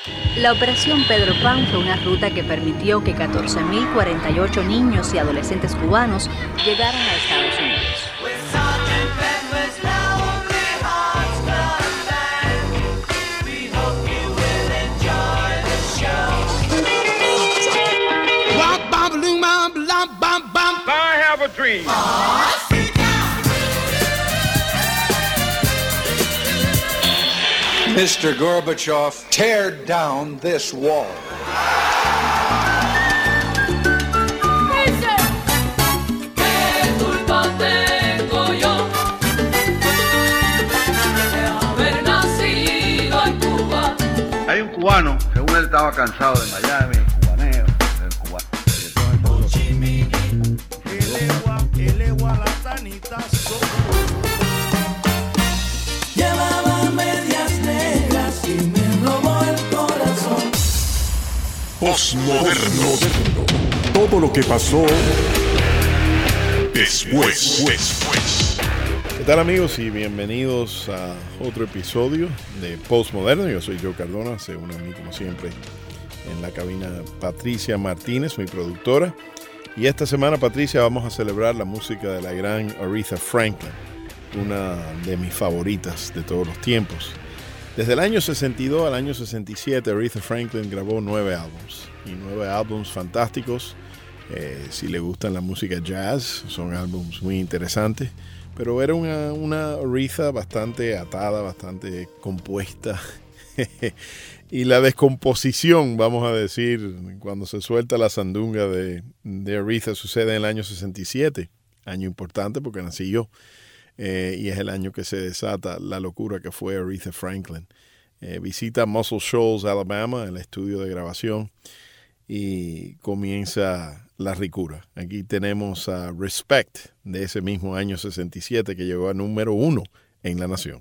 La Operación Pedro Pan fue una ruta que permitió que 14.048 niños y adolescentes cubanos llegaran a Estados Unidos. I have a dream. Mr. Gorbachev, tear down this wall. ¿Qué culpa tengo yo de haber nacido en Cuba? Hay un cubano, según él estaba cansado de Miami, cubaneo, del cubano. Llevaba medias negras y me robó el corazón. Postmoderno. Todo lo que pasó después. ¿Qué tal, amigos? Y bienvenidos a otro episodio de Postmoderno. Yo soy Joe Cardona, se une a mí como siempre en la cabina Patricia Martínez, mi productora. Y esta semana, Patricia, vamos a celebrar la música de la gran Aretha Franklin, una de mis favoritas de todos los tiempos. Desde el año 62 al año 67, Aretha Franklin grabó 9 álbumes, y 9 álbumes fantásticos. Si le gustan la música jazz, son álbumes muy interesantes, pero era una Aretha bastante atada, bastante compuesta. Y la descomposición, vamos a decir, cuando se suelta la sandunga de Aretha, sucede en el año 67, año importante porque nací yo. Y es el año que se desata la locura que fue Aretha Franklin. Visita Muscle Shoals, Alabama, el estudio de grabación, y comienza la ricura. Aquí tenemos a Respect, de ese mismo año 67, que llegó a número 1 en la nación.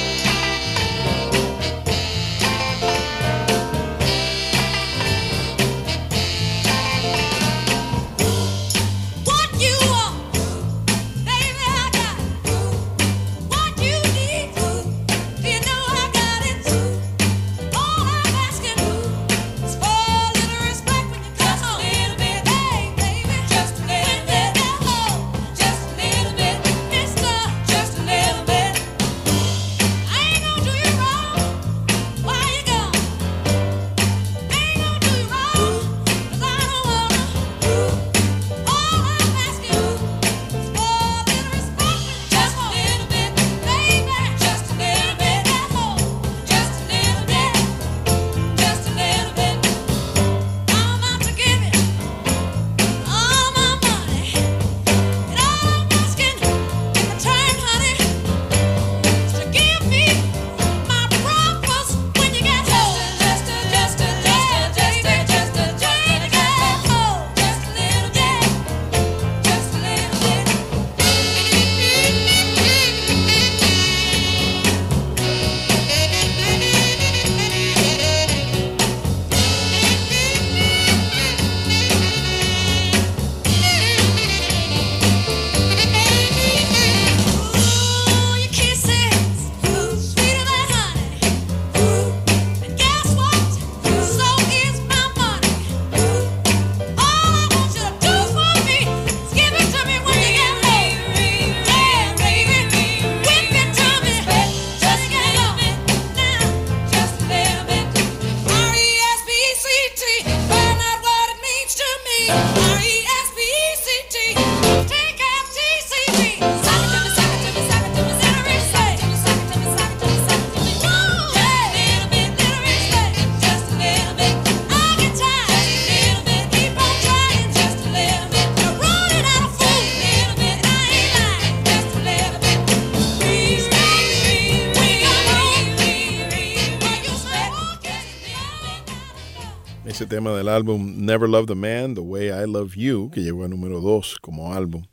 Ese tema del álbum Never Loved a Man, The Way I Love You, que llegó a número 2 como álbum.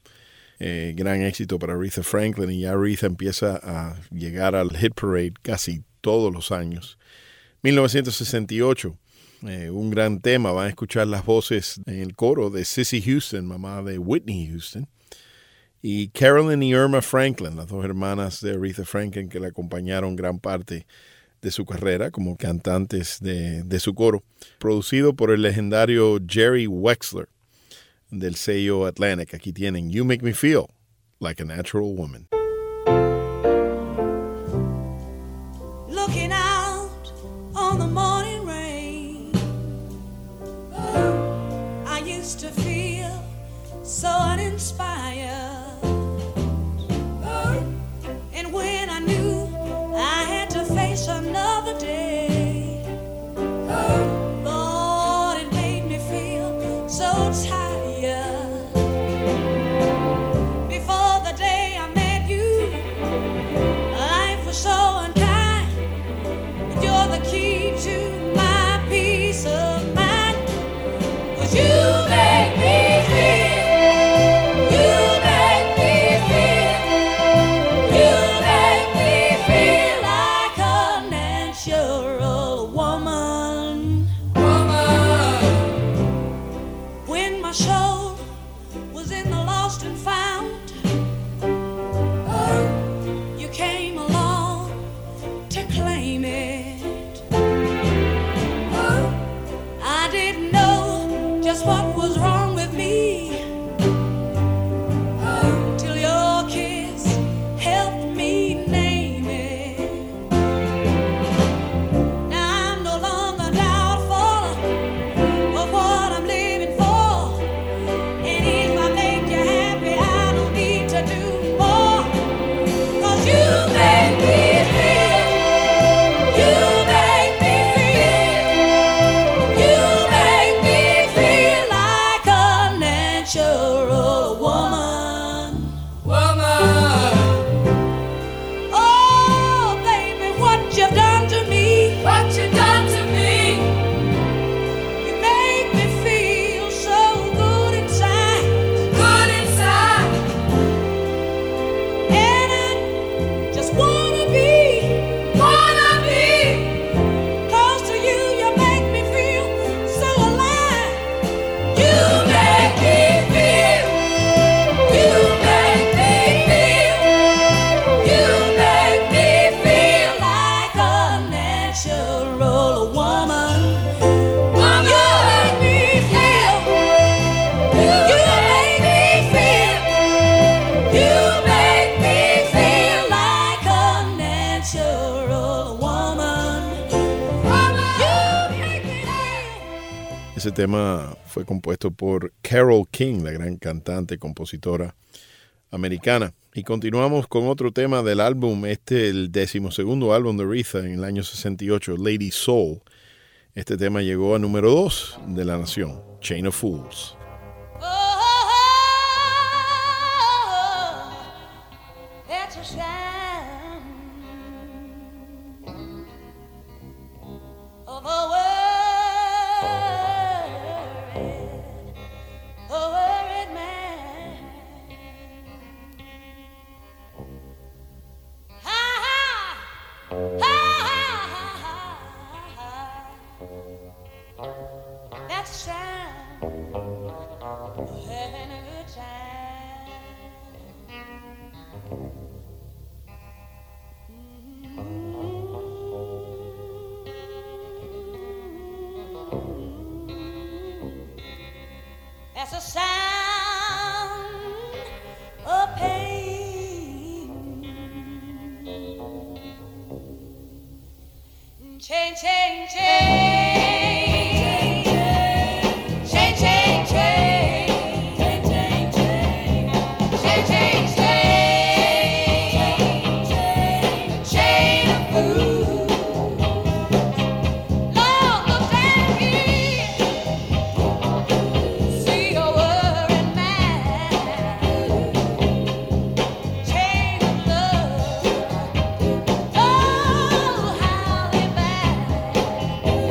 Gran éxito para Aretha Franklin, y ya Aretha empieza a llegar al hit parade casi todos los años. 1968, un gran tema. Van a escuchar las voces en el coro de Cissy Houston, mamá de Whitney Houston, y Carolyn y Irma Franklin, las dos hermanas de Aretha Franklin que le acompañaron gran parte de su carrera como cantantes de su coro, producido por el legendario Jerry Wexler del sello Atlantic. Aquí tienen You Make Me Feel Like a Natural Woman. Looking out on the morning rain, I used to feel so uninspired. And when I knew I had to face another day, Lord, it made me feel so tired. Before the day I met you, life was so unkind. But you're the key to my peace of mind. 'Cause you make me feel. What was wrong with me till your kiss helped me name it. Now I'm no longer doubtful of what I'm living for, and if I make you happy I don't need to do more. 'Cause you make me feel, you make me feel, you make me feel like a natural woman. Woman. Oh, baby, what you've done to me. What you done to me. You make me feel so good inside. Good inside. And I just wanna be. Close to you, you make me feel so alive. You make me feel. You make me feel. You make me feel like a natural woman. Woman. You make me feel. You make me feel. You make me feel like a natural woman. You make me feel. Ese tema fue compuesto por Carole King, la gran cantante y compositora americana. Y continuamos con otro tema del álbum, el 12º álbum de Aretha en el año 68, Lady Soul. Este tema llegó a número 2 de la nación, Chain of Fools. That's a sign of a worried man. Ha ha, ha ha, ha. That's a sign of having a good time. That's a sound of pain. Chain, chain, chain. Chain, chain, chain. Chain, chain, chain. Chain, chain, chain. Chain of fools. Lord, look at me. See a worried man. Chain of love. Oh, how they bind.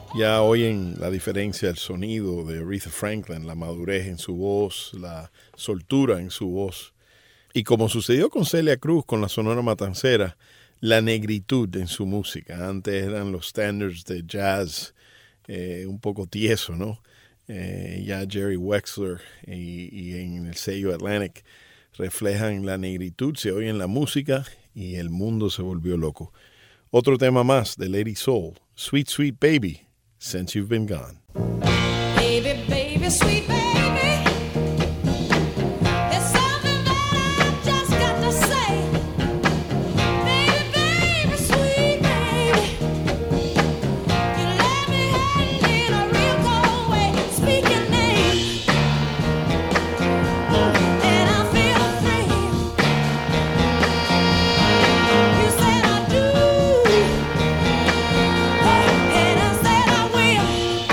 Ya oyen la diferencia del sonido de Aretha Franklin, la madurez en su voz, la soltura en su voz. Y como sucedió con Celia Cruz, con la Sonora Matancera, la negritud en su música. Antes eran los standards de jazz un poco tieso, ¿no? Ya Jerry Wexler y en el sello Atlantic reflejan la negritud, se oye en la música y el mundo se volvió loco. Otro tema más de Lady Soul, Sweet Sweet Baby, Since You've Been Gone. Baby, baby, sweet baby. There's something that I just got to say. Baby, baby, sweet baby. You let me hang in a real cold way. Speak your name, and I feel free. You said I do, and I said I will.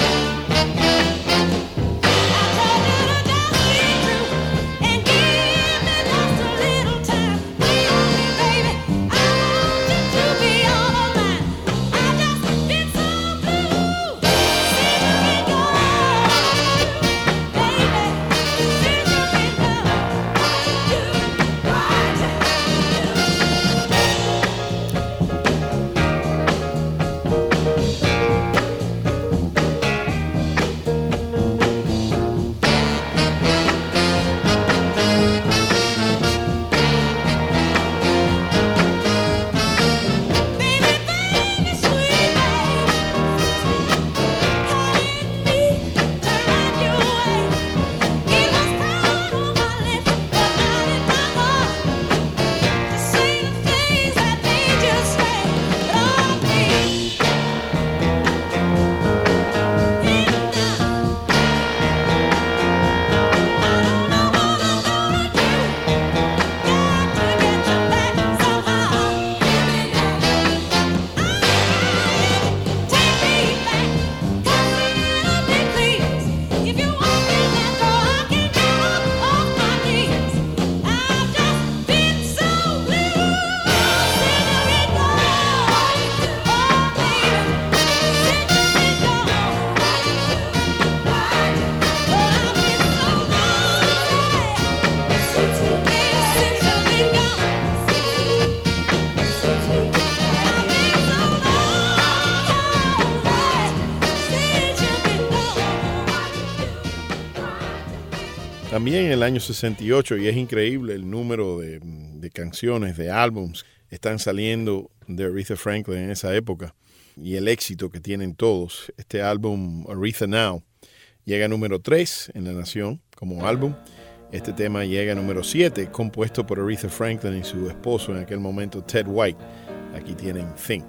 También en el año 68, y es increíble el número de canciones, de álbums, están saliendo de Aretha Franklin en esa época y el éxito que tienen todos. Este álbum, Aretha Now, llega a número 3 en la nación como álbum. Este tema llega a número 7, compuesto por Aretha Franklin y su esposo en aquel momento, Ted White. Aquí tienen Think.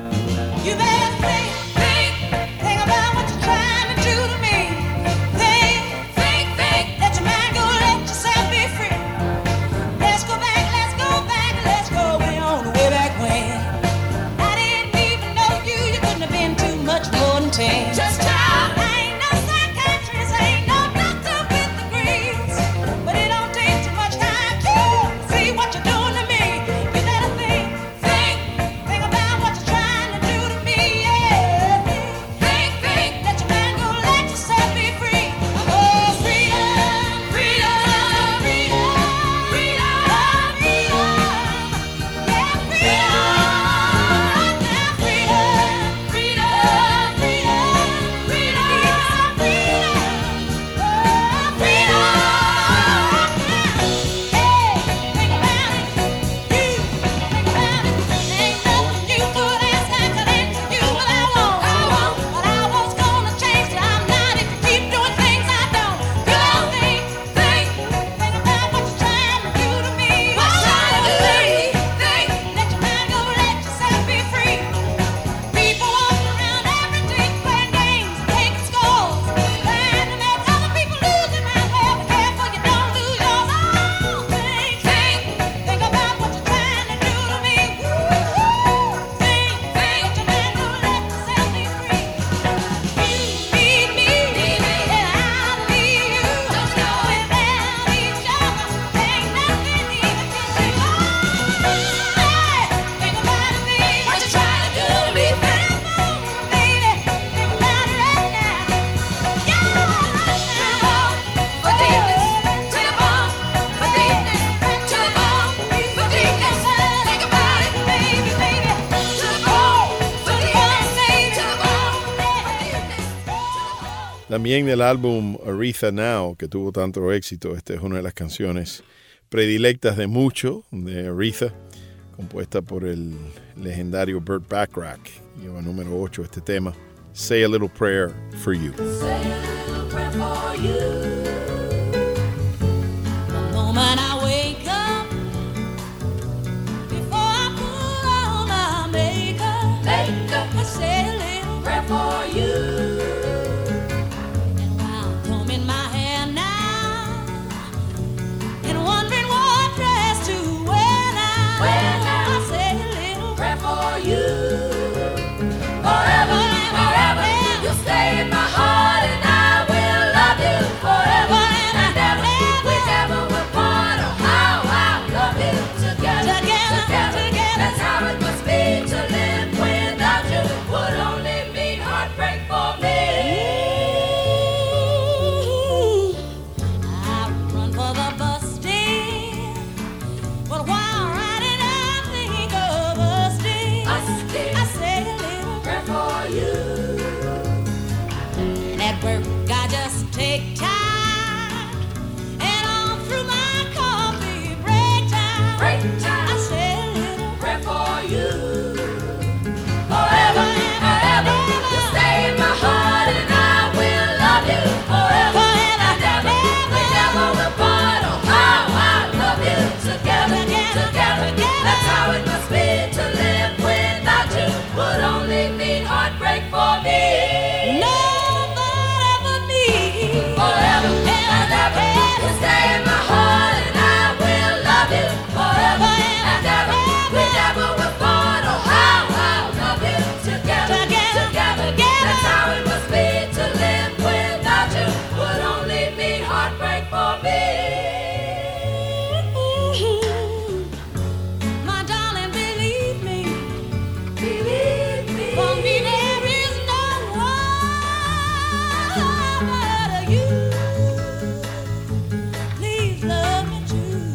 You better think about what you're trying to do to me. Think, let your mind go, let yourself be free. Let's go way on, way back when. I didn't even know you couldn't have been too much more than 10. Just time. I ain't no psychiatrist, I ain't no doctor with degrees, but it don't take too much time to see what you're doing to me. You better think about what you're trying to do to me, yeah. Think, let your mind go, let yourself be free. Oh, freedom, freedom, freedom, freedom, freedom. Yeah, freedom, freedom, freedom, freedom, freedom. También del álbum Aretha Now, que tuvo tanto éxito. Esta es una de las canciones predilectas de mucho de Aretha, compuesta por el legendario Burt Bacharach. Lleva número 8 este tema, Say a Little Prayer for You. Say a little prayer for you. The moment I wake up, before I put on my makeup, I say a little prayer for you. And while I'm combing my hair now, and wondering what dress to wear now, I say a little prayer for you. Forever, forever, you'll stay in my heart, and I will love you forever and ever. We never will part. Oh, how I love you together, together. That's how it must be to live without you. Would only mean heartbreak for me. I would run for the bus stand, but while riding I think of us, dear. I say a little prayer for you. And at work I just take time, and all through my coffee break time, I say a little prayer for you. Forever, forever, you stay in my heart, and I will love you forever and ever. We never will part. Oh, how I love you together, together. That's how it must be to live without you. Would only mean heartbreak for me. Nobody ever need forever and ever. You stay in my heart, and I will love you forever and ever. We never will part. Oh, how I love you together, together. That's how it must be to live without you. Would only mean heartbreak for me. My darling, believe me, for me there is no one but you. Please love me too.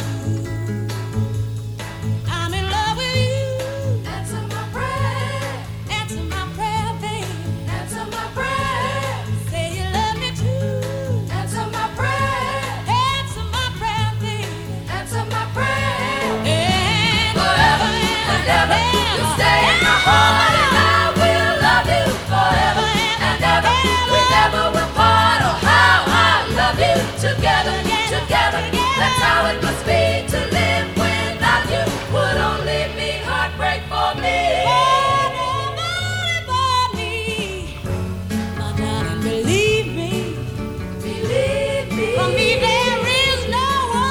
I'm in love with you. Answer my prayer, baby. Answer my prayer. Say you love me too. Answer my prayer, baby. Answer my prayer. And forever and ever, you stay in my heart, and I will love you forever and ever. We never will part. Oh, how I love you together, together. That's how it must be to live without you. Would only mean heartbreak for me. My darling, believe me, for me there is no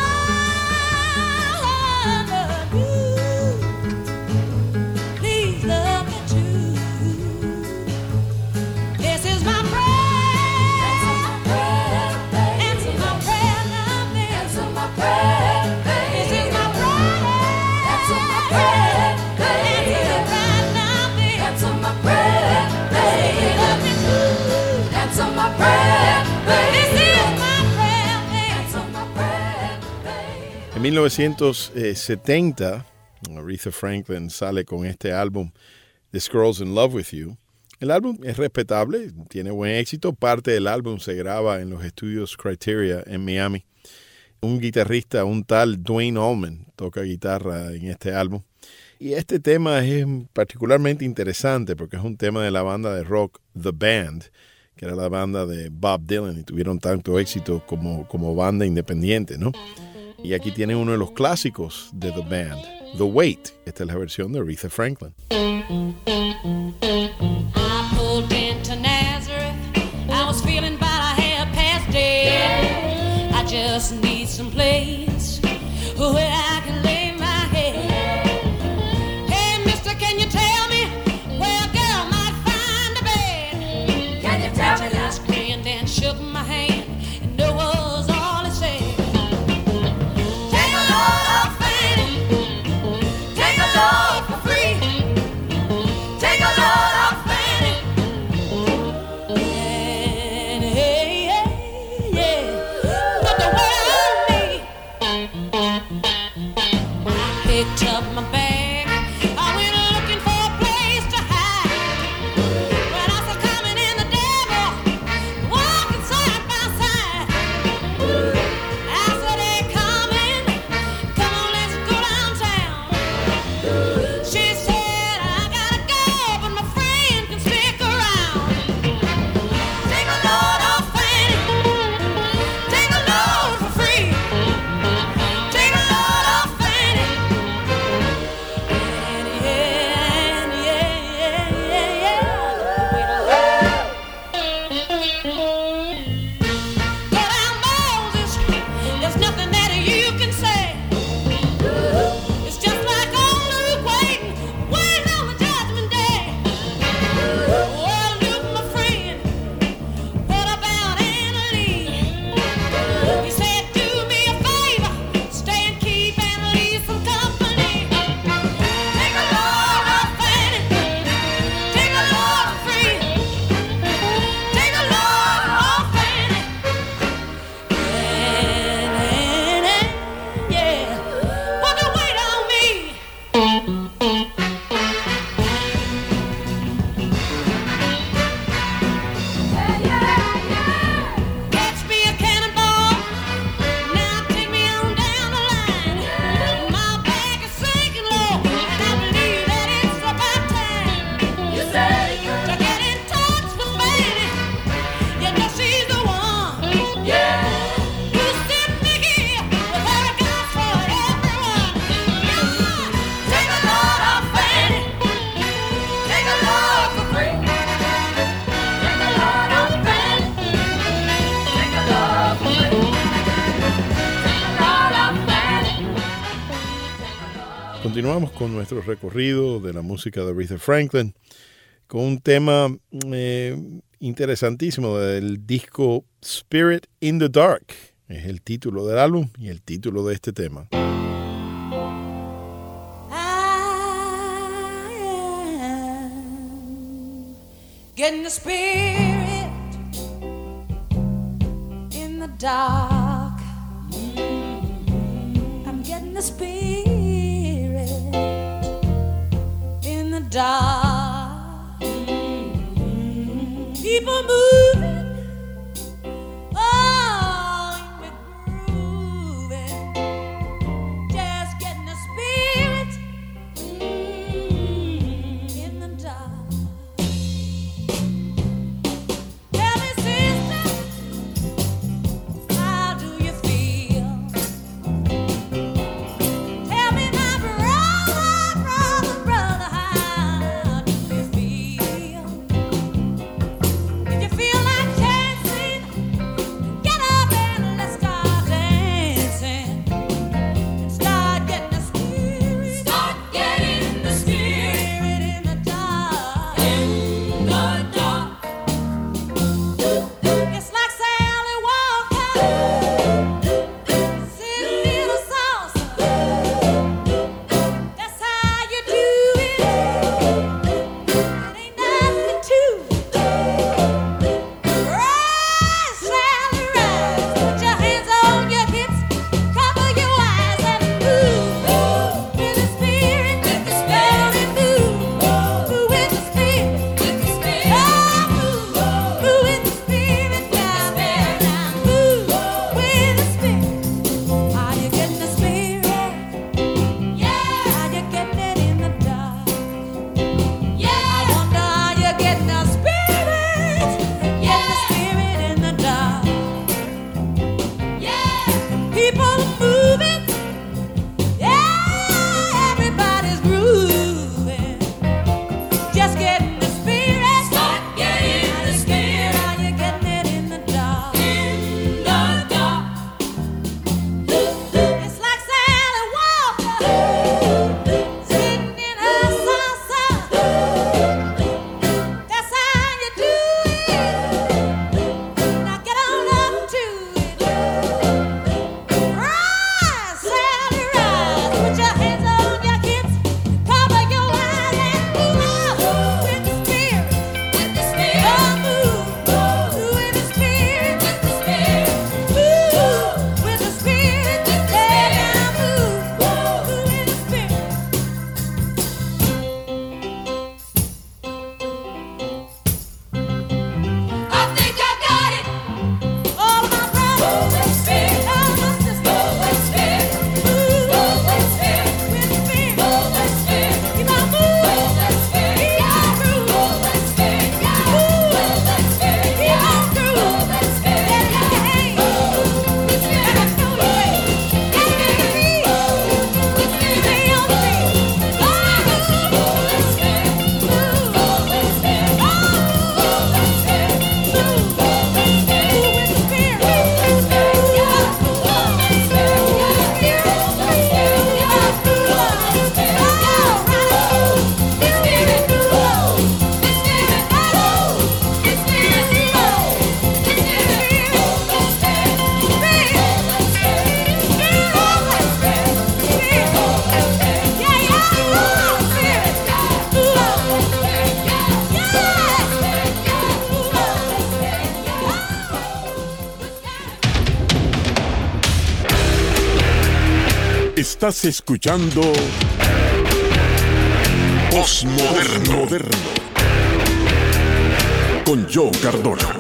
one but you. Please love me too. This is my prayer. Answer my prayer now, baby. Answer my prayer, baby. This is my prayer. Answer my prayer, baby. Answer my prayer now, baby. Answer my prayer, baby. Say you love me too. Answer my prayer, baby. This is my prayer, baby. Answer my prayer, baby. En 1970, Aretha Franklin sale con este álbum, This Girl's in Love with You. El álbum es respetable, tiene buen éxito. Parte del álbum se graba en los estudios Criteria en Miami. Un guitarrista, un tal Duane Allman, toca guitarra en este álbum. Y este tema es particularmente interesante porque es un tema de la banda de rock The Band, que era la banda de Bob Dylan, y tuvieron tanto éxito como banda independiente, ¿no? Y aquí tienen uno de los clásicos de The Band, The Wait. Esta es la versión de Aretha Franklin. I pulled into Nazareth. I was feeling about a half past dead. I just need some place where I can lay my head. Hey, mister, can you tell me where a girl might find a bed? Can you tell me? I just grinned and shook my hand, and that was all he said. Take a load off Fanny. Take a load for free. Take a load off Fanny. Yeah. Put the weight on me. I picked up my bag. I went looking for a place to hide. When I saw coming in the devil continuamos con nuestro recorrido de la música de Aretha Franklin con un tema interesantísimo del disco Spirit in the Dark. Es el título del álbum y el título de este tema. Getting the spirit in the dark. I'm getting the spirit in the dark. People moving, oh, we're grooving. Just getting the spirit in the dark. Estás escuchando Postmoderno con Joe Cardona.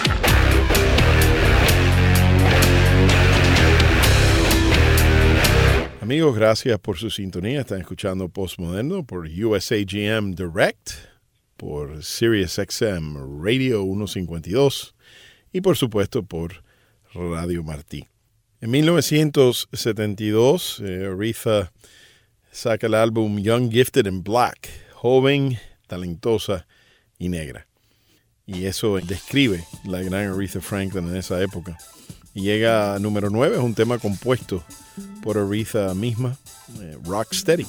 Amigos, gracias por su sintonía. Están escuchando Postmoderno por USAGM Direct, por SiriusXM Radio 152 y por supuesto por Radio Martí. En 1972, Aretha saca el álbum Young, Gifted and Black, joven, talentosa y negra. Y eso describe la gran Aretha Franklin en esa época. Y llega a número 9, es un tema compuesto por Aretha misma, Rocksteady.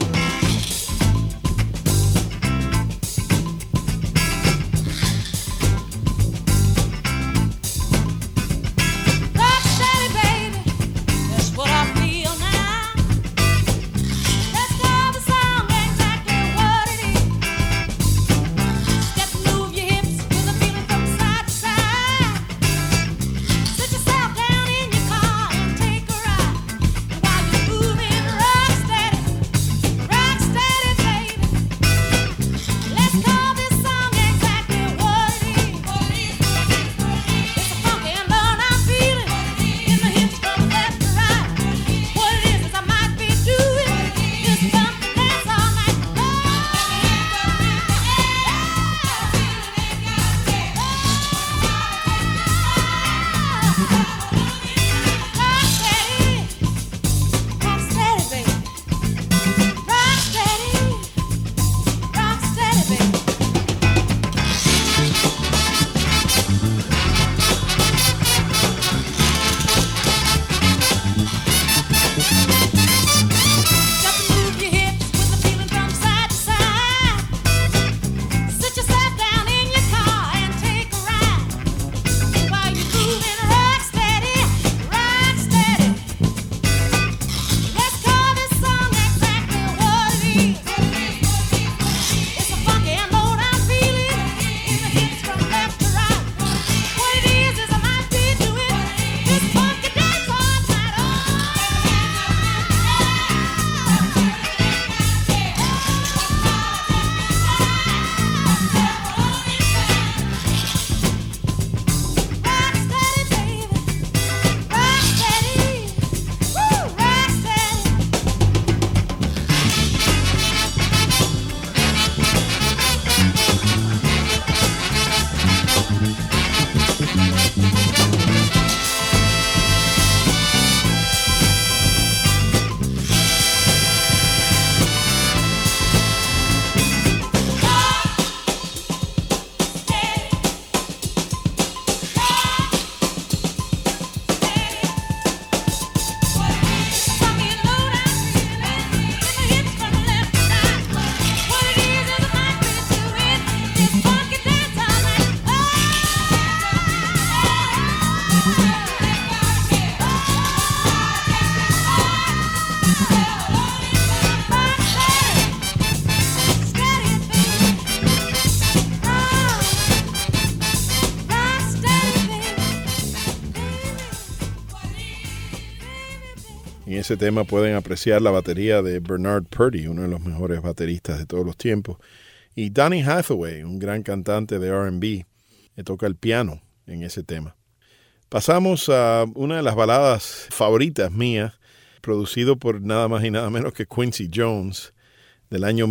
En ese tema pueden apreciar la batería de Bernard Purdie, uno de los mejores bateristas de todos los tiempos. Y Donny Hathaway, un gran cantante de R&B, que toca el piano en ese tema. Pasamos a una de las baladas favoritas mías, producido por nada más y nada menos que Quincy Jones, del año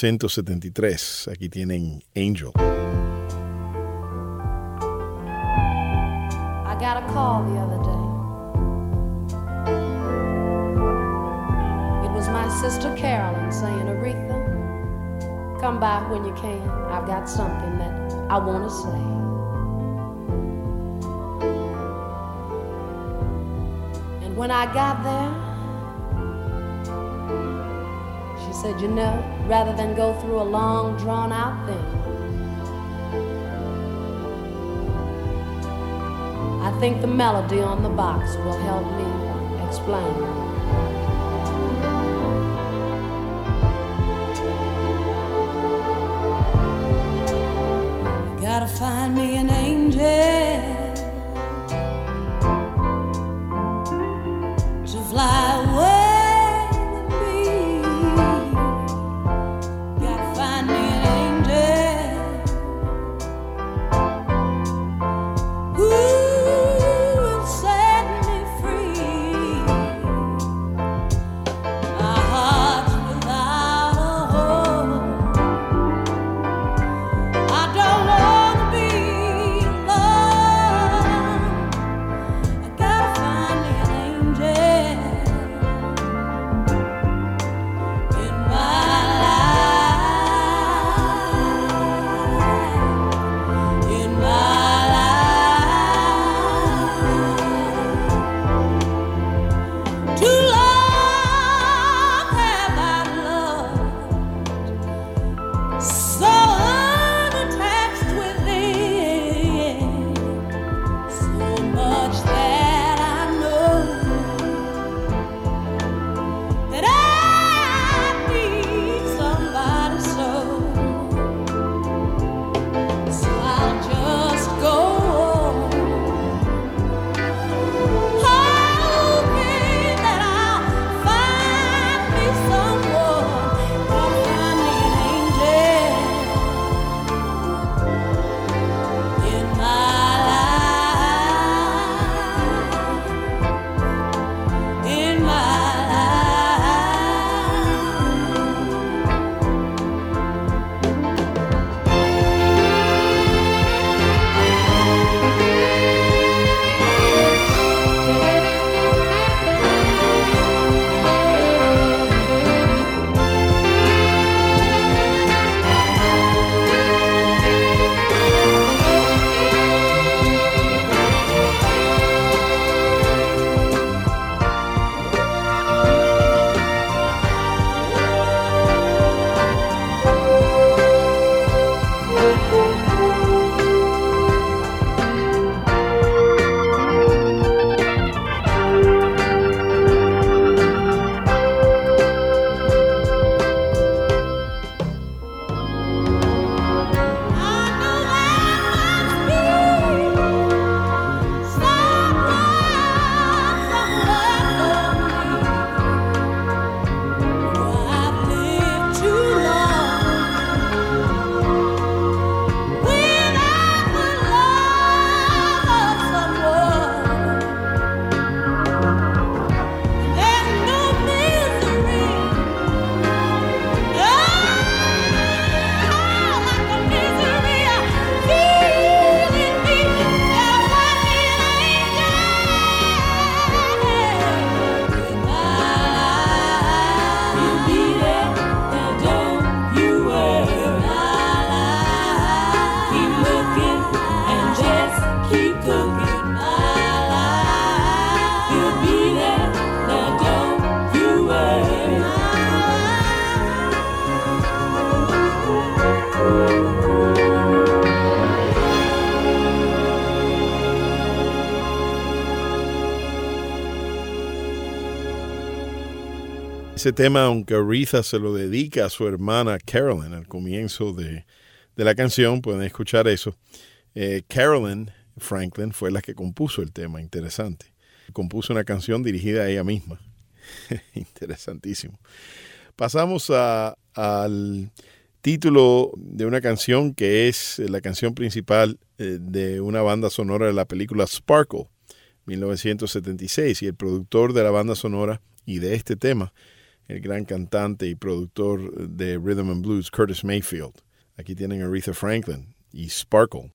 1973. Aquí tienen Angel. I got a call the other day. It was my sister Carolyn saying, Aretha, come by when you can. I've got something that I want to say. And when I got there, she said, you know, rather than go through a long, drawn-out thing, I think the melody on the box will help me explain. You gotta find me an angel to fly away. I don't wanna be alone. Ese tema, aunque Aretha se lo dedica a su hermana Carolyn al comienzo de la canción, pueden escuchar eso. Carolyn Franklin fue la que compuso el tema, interesante. Compuso una canción dirigida a ella misma. Interesantísimo. Pasamos al título de una canción que es la canción principal de una banda sonora de la película Sparkle, 1976, y el productor de la banda sonora y de este tema, el gran cantante y productor de Rhythm and Blues, Curtis Mayfield. Aquí tienen a Aretha Franklin y Sparkle.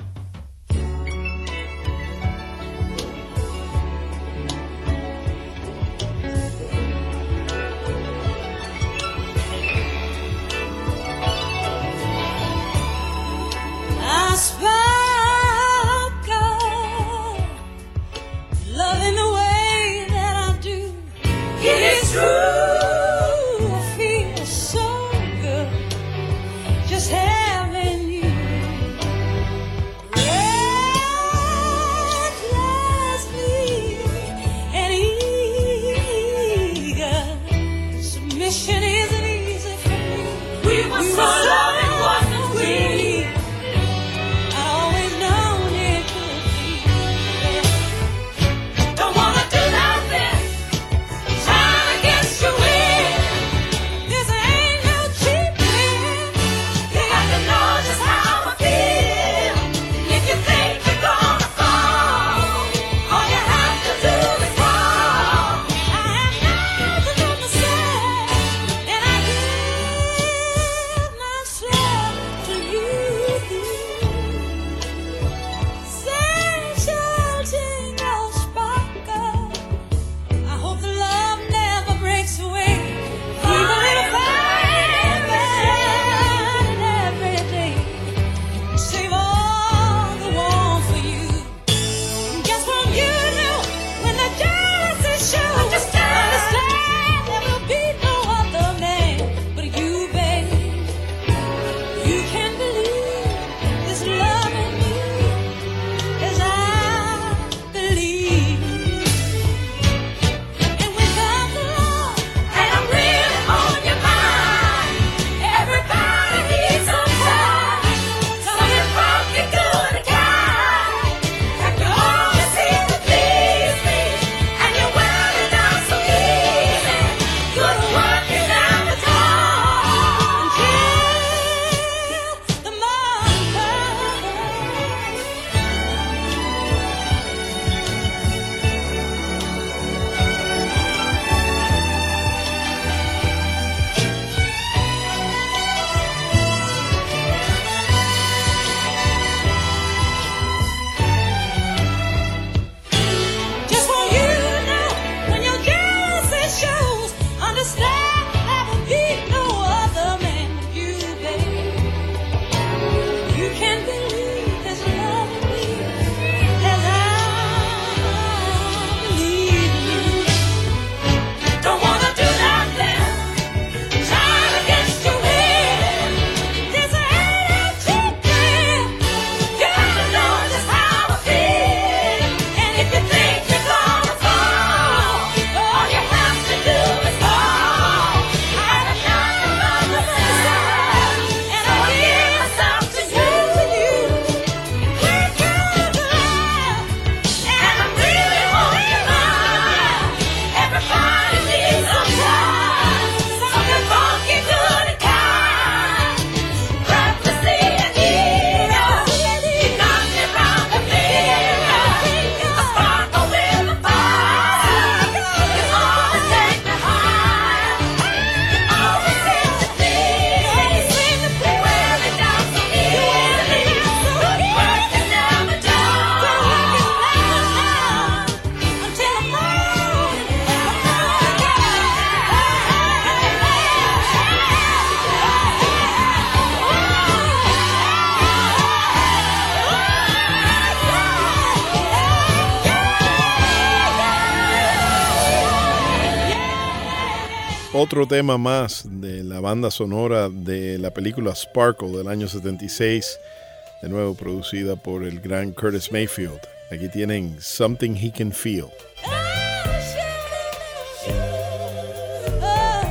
Otro tema más de la banda sonora de la película Sparkle del año 76, de nuevo producida por el gran Curtis Mayfield. Aquí tienen Something He Can Feel. Oh,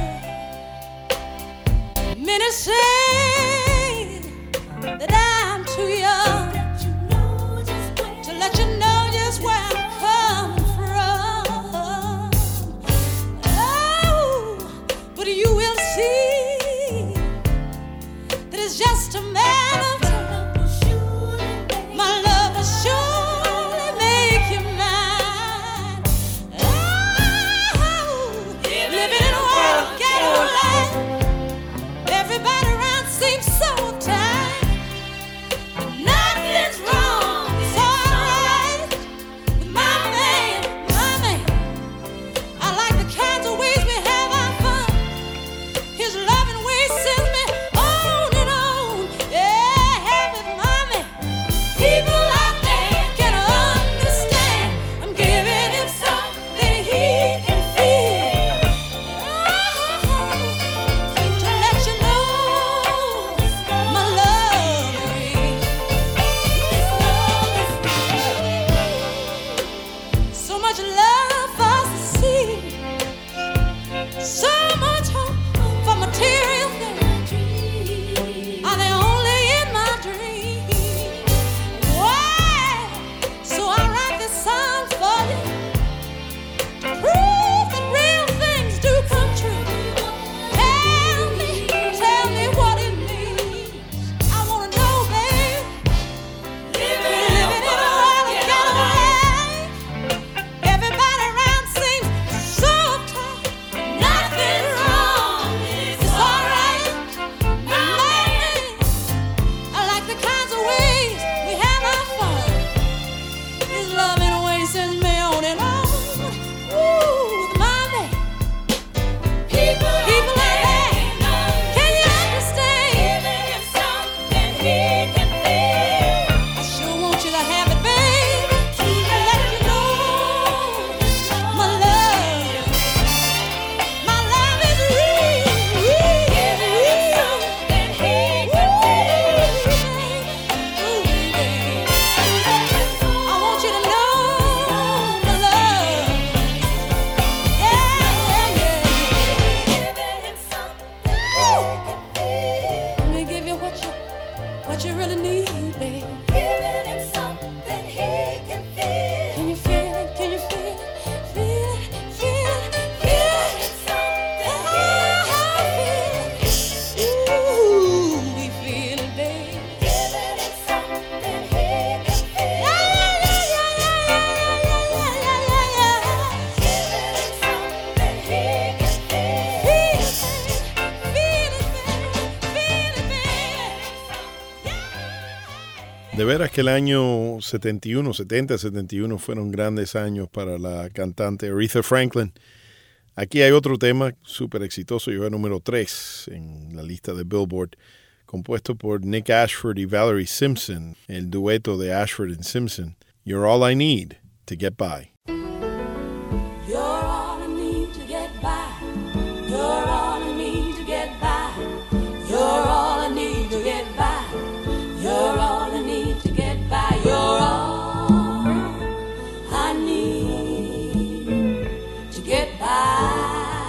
veras que el año 70-71 fueron grandes años para la cantante Aretha Franklin. Aquí hay otro tema súper exitoso, llegó a número 3 en la lista de Billboard, compuesto por Nick Ashford y Valerie Simpson, el dueto de Ashford and Simpson, You're All I Need to Get By. You're all I need to get by. You're all I need to get by. You're all I need to get by. You're all I need to get by. You're all I need to get by.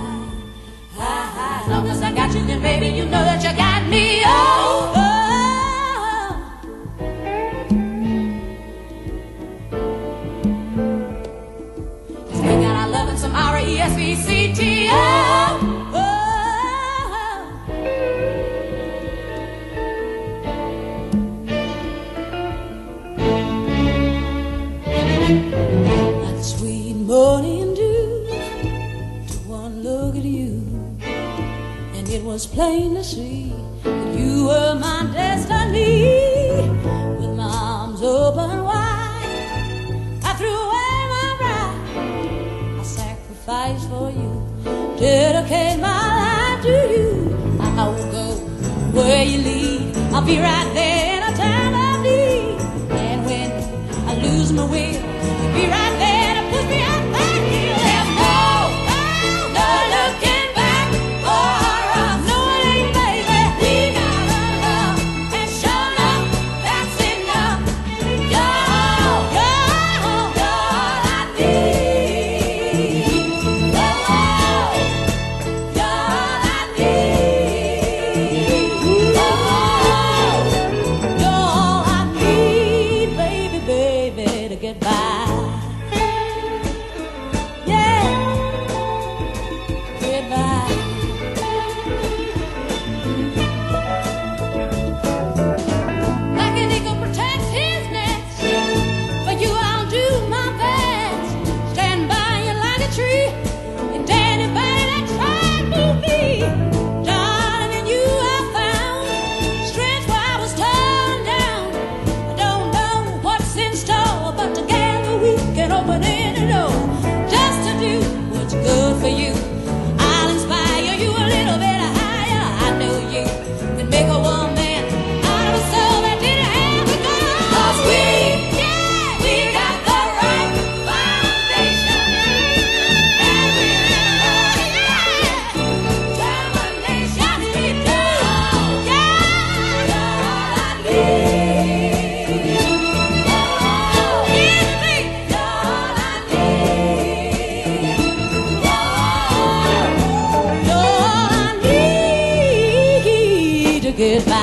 As long as I got you, then baby, you know that you got me. Oh, oh. We got our love and some R-E-S-E-C-T-O. Like sweet morning dew to one look at you, and it was plain to see that you were my destiny. With my arms open wide, I threw away my pride. I sacrificed for you, dedicate my life to you. I will go where you lead, I'll be right there in a time of need. And when I lose my will, you'll be right there to push me out that hill. There's no looking back or us. No, it ain't, baby. We got our love, and sure enough, that's enough. You're all I need. Oh, you're all I need. Oh, you're all I need, baby, baby, to get by. Yeah, get by. Like an eagle protects his nest, for you I'll do my best. Stand by you like a tree, and anybody that tried to move me, darling, in you I found strength where I was torn down. I don't know what's in store, but together we can open any door. Just to do what's good for you, I'll inspire you a little bit higher. I know you can make a woman out of a soul that didn't have to go. 'Cause we got the right foundation, and we determination we do. Yeah, you're all I need. Oh, give me, you're all I need. Oh, you're all I need to get by.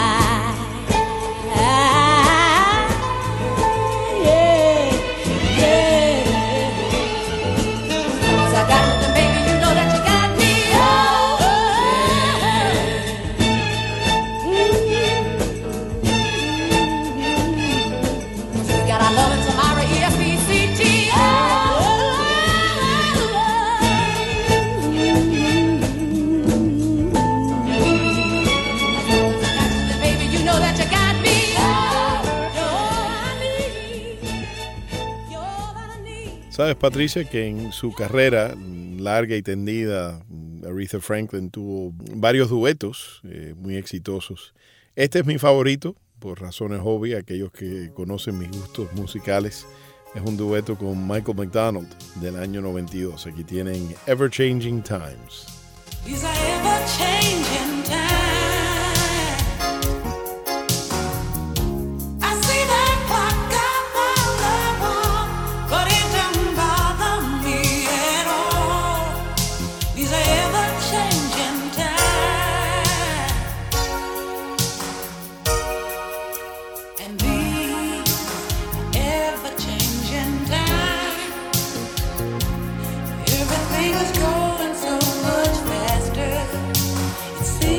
Yeah, yeah. As I got you, then baby, you know that you got me. We got our love and some R-E-S-P-C-T-O. Baby, you know that you got me. You're all I need. You're all I need. Sabes, Patricia, que en su carrera larga y tendida, Aretha Franklin tuvo varios duetos muy exitosos. Este es mi favorito, por razones obvias, aquellos que conocen mis gustos musicales. Es un dueto con Michael McDonald del año 92. Aquí tienen Ever Changing Times. These are ever-changing times. I see that clock on the wall, but it don't bother me at all. These are ever-changing times. And these ever-changing times, everything is going so much faster. It seems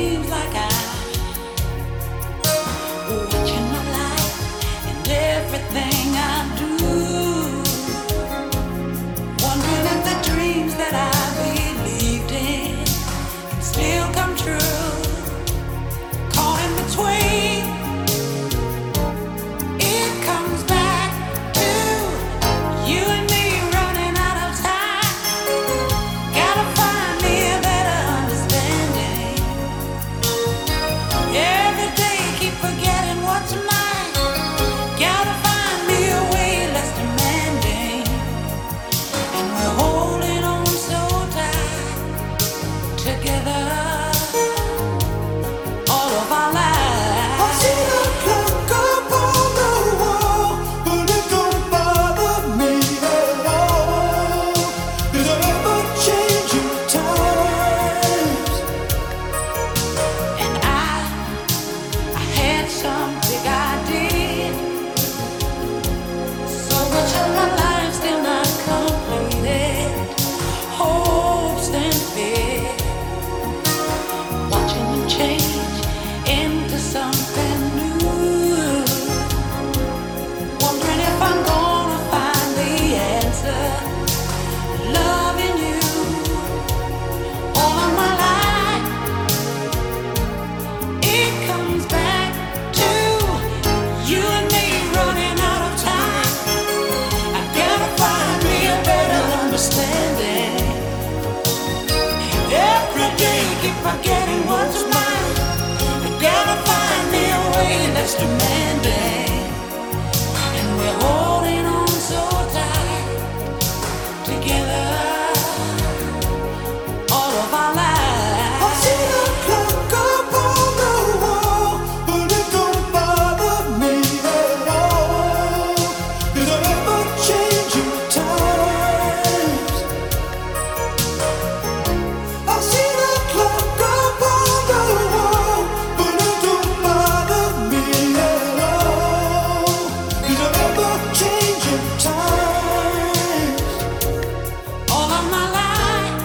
ever-changing times. All of my life,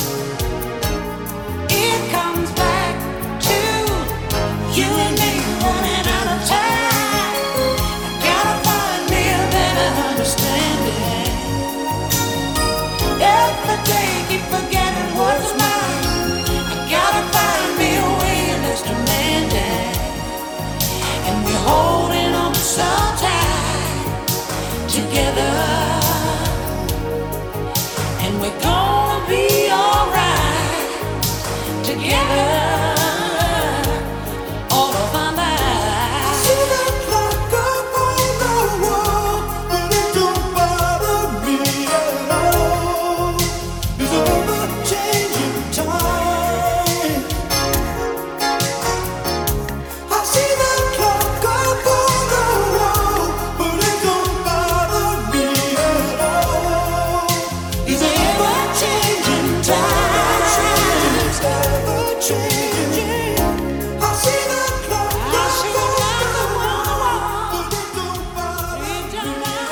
it comes back to you and me running out of time. I gotta find me a better understanding. Every day keep forgetting what's mine. I gotta find me a way less demanding. And we're holding on so tight together. And we're gonna be alright together. All of our lives. I see that clock up on the wall, but it don't bother me at all. It's ever-changing time. I see that clock up on the wall, but it don't bother me at all. It's ever-changing time. It's ever-changing. I see that clock up on the wall, but it don't bother me at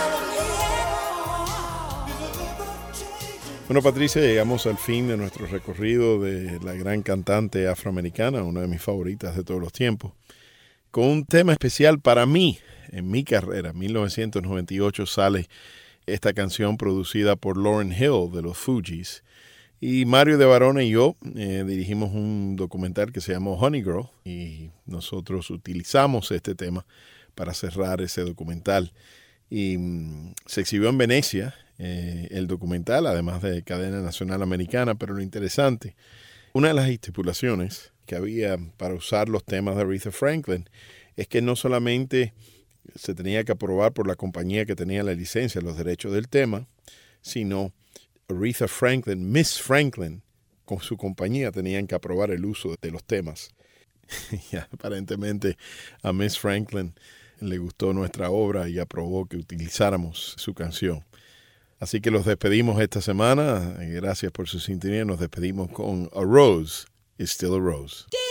all. It's ever-changing. Bueno, Patricia, llegamos al fin de nuestro recorrido de la gran cantante afroamericana, una de mis favoritas de todos los tiempos, con un tema especial para mí en mi carrera. En 1998 sale esta canción producida por Lauryn Hill de los Fugees. Y Mario de Varona y yo dirigimos un documental que se llamó Honey Girl y nosotros utilizamos este tema para cerrar ese documental. Y se exhibió en Venecia el documental, además de cadena nacional americana, pero lo interesante, una de las estipulaciones que había para usar los temas de Aretha Franklin es que no solamente se tenía que aprobar por la compañía que tenía la licencia, los derechos del tema, sino Aretha Franklin, Miss Franklin, con su compañía tenían que aprobar el uso de los temas. Y aparentemente a Miss Franklin le gustó nuestra obra y aprobó que utilizáramos su canción. Así que los despedimos esta semana. Gracias por su sintonía. Nos despedimos con A Rose is Still a Rose.